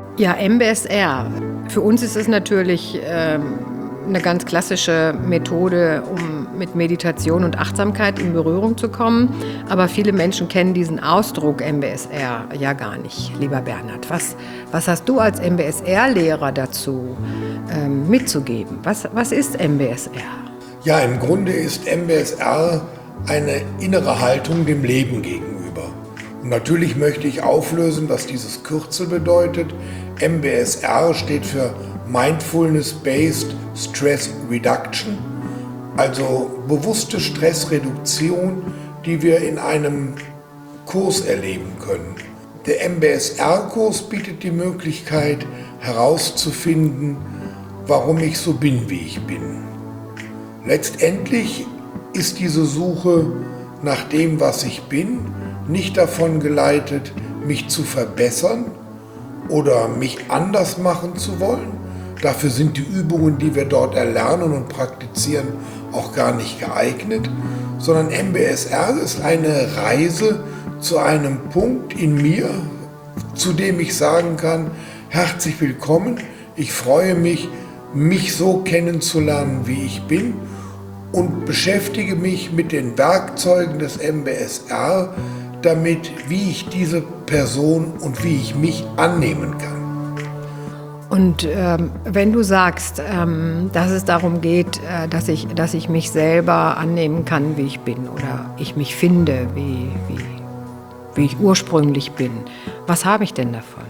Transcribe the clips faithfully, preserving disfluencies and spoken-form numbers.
Ja, M B S R. Für uns ist es natürlich ähm, eine ganz klassische Methode, um mit Meditation und Achtsamkeit in Berührung zu kommen. Aber viele Menschen kennen diesen Ausdruck M B S R ja gar nicht, lieber Bernhard. Was, was hast du als M B S R-Lehrer dazu ähm, mitzugeben? Was, was ist M B S R? Ja, im Grunde ist M B S R eine innere Haltung dem Leben gegenüber. Und natürlich möchte ich auflösen, was dieses Kürzel bedeutet. M B S R steht für Mindfulness-Based Stress Reduction, also bewusste Stressreduktion, die wir in einem Kurs erleben können. Der M B S R-Kurs bietet die Möglichkeit herauszufinden, warum ich so bin, wie ich bin. Letztendlich ist diese Suche nach dem, was ich bin, nicht davon geleitet, mich zu verbessern oder mich anders machen zu wollen. Dafür sind die Übungen, die wir dort erlernen und praktizieren, auch gar nicht geeignet, sondern M B S R ist eine Reise zu einem Punkt in mir, zu dem ich sagen kann, herzlich willkommen, ich freue mich, mich so kennenzulernen, wie ich bin, und beschäftige mich mit den Werkzeugen des M B S R, damit, wie ich diese Person und wie ich mich annehmen kann. Und ähm, wenn du sagst, ähm, dass es darum geht, äh, dass ich, dass ich mich selber annehmen kann, wie ich bin, oder ich mich finde, wie, wie, wie ich ursprünglich bin, was habe ich denn davon?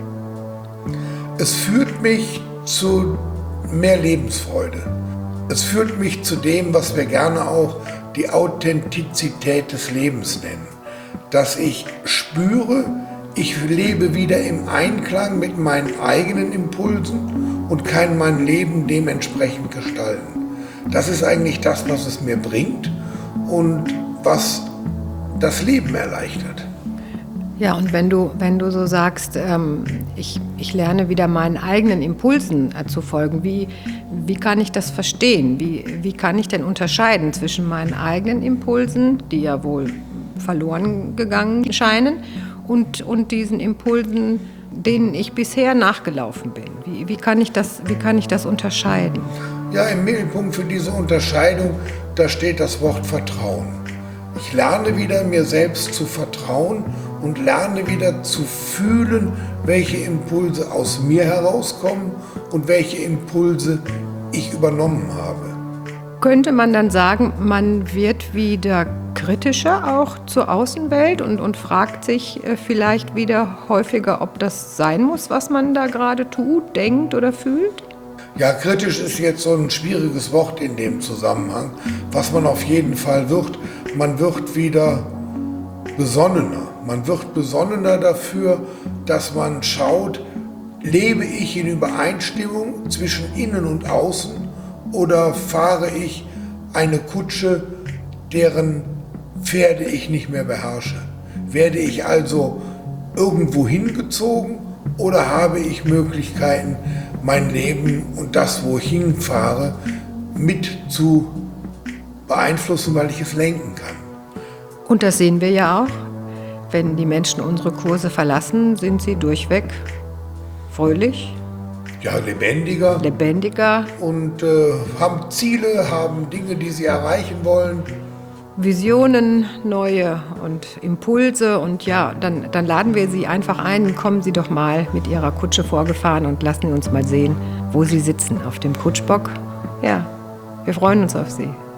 Es führt mich zu mehr Lebensfreude. Es führt mich zu dem, was wir gerne auch die Authentizität des Lebens nennen. Dass ich spüre, ich lebe wieder im Einklang mit meinen eigenen Impulsen und kann mein Leben dementsprechend gestalten. Das ist eigentlich das, was es mir bringt und was das Leben erleichtert. Ja, und wenn du, wenn du so sagst, ähm, ich, ich lerne wieder meinen eigenen Impulsen äh, zu folgen, wie, wie kann ich das verstehen? Wie, wie kann ich denn unterscheiden zwischen meinen eigenen Impulsen, die ja wohl verloren gegangen scheinen, und, und diesen Impulsen, denen ich bisher nachgelaufen bin? Wie, wie, kann ich das, wie kann ich das unterscheiden? Ja, im Mittelpunkt für diese Unterscheidung, da steht das Wort Vertrauen. Ich lerne wieder, mir selbst zu vertrauen und lerne wieder zu fühlen, welche Impulse aus mir herauskommen und welche Impulse ich übernommen habe. Könnte man dann sagen, man wird wieder kritischer auch zur Außenwelt und, und fragt sich äh, vielleicht wieder häufiger, ob das sein muss, was man da gerade tut, denkt oder fühlt? Ja, kritisch ist jetzt so ein schwieriges Wort in dem Zusammenhang. Was man auf jeden Fall wird, man wird wieder besonnener. Man wird besonnener dafür, dass man schaut, lebe ich in Übereinstimmung zwischen innen und außen oder fahre ich eine Kutsche, deren Pferde ich nicht mehr beherrsche? Werde ich also irgendwo hingezogen oder habe ich Möglichkeiten, mein Leben und das, wo ich hinfahre, mit zu beeinflussen, weil ich es lenken kann? Und das sehen wir ja auch. Wenn die Menschen unsere Kurse verlassen, sind sie durchweg fröhlich. Ja, lebendiger. Lebendiger. Und äh, haben Ziele, haben Dinge, die sie erreichen wollen. Visionen, neue und Impulse. Und ja, dann, dann laden wir Sie einfach ein. Kommen Sie doch mal mit Ihrer Kutsche vorgefahren und lassen uns mal sehen, wo Sie sitzen auf dem Kutschbock. Ja, wir freuen uns auf Sie.